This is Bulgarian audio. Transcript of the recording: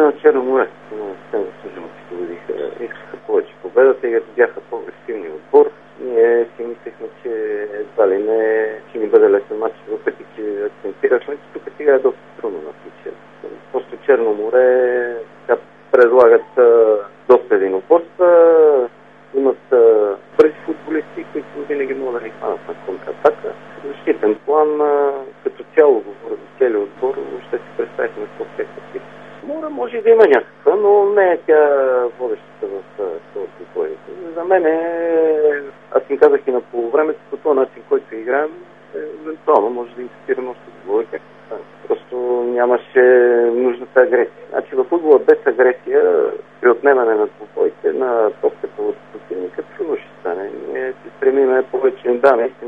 Игрите на Черно море. Съвсем заслужено освободиха. Искаха повече победата и бяха по-агресивни отбор. Ние си мислехме, че едва ли не ще ни бъде лесен матч, въпреки че акцентирахме, че тук сега е доста трудно на случая. Просто Черно море предлагат доста единоборства, имат бързи футболисти, които винаги могат да ни хванат на контратака. Защитен план, като цяло говоря за целия отбор, ще си представихме по-всеки. Може да има някаква, но не е тя водещата в този бой. За мен аз им казах и на полувремето, по този начин, който играем, евентуално може да инвестираме още двое, както стане. Просто нямаше нужната агресия. Значи във футбола без агресия, при отнемане на двубойте, на топката от противника, трудно ще стане. Ние се стремиме повече им даме